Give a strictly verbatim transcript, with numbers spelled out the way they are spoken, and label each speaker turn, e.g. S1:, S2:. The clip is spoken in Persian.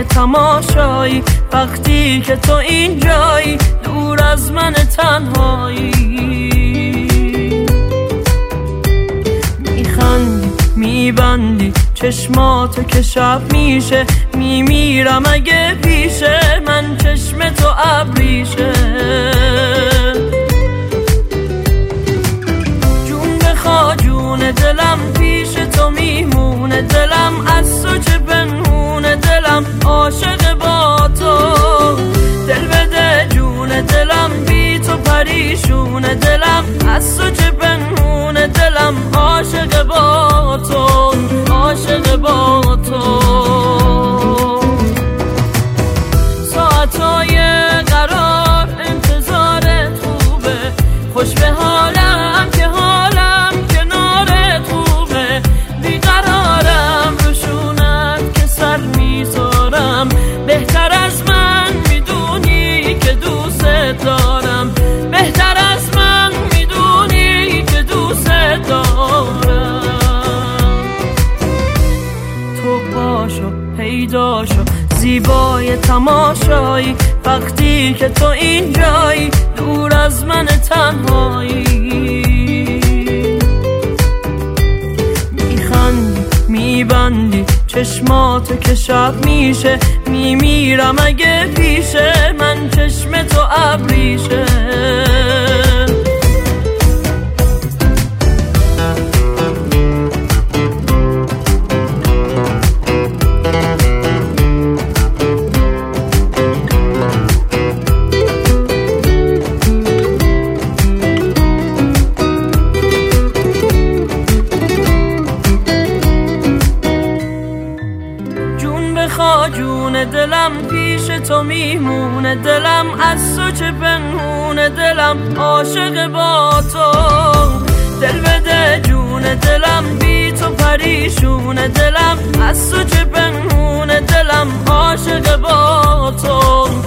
S1: تماشایی وقتی که تو اینجایی دور از من تنهایی. میخندی میبندی چشماتو که شب میشه میمیرم اگه پیشه من چشم تو ابریشه. جون بخوا جون دلم پیش تو میمونه دلم از تو چه پنهونه دلم عاشق با تو. دل بده جون دلم بی تو پریشونه دلم از تو چه پنهونه دلم عاشق با تو عاشق با تو. ساعتای قرار انتظارت خوبه خوش به حالم که حالم کنارت خوبه. بیقرارم روشونت که سر میذارم بهتر از من میدونی که دوست دارم بهتر از من میدونی که دوست دارم. تو باشو پیدا شو زیبای تماشایی وقتی که تو اینجایی دور از من تنهایی. میخندی میبندی چشماتو که شب میشه میمیرم اگه پیشه من چشم تو ابریشه. بخوا جون دلم پیش تو میمونه دلم از تو چه پنهونه دلم عاشق با تو. دل بده جون دلم بی تو پریشونه دلم از تو چه پنهونه دلم عاشق با تو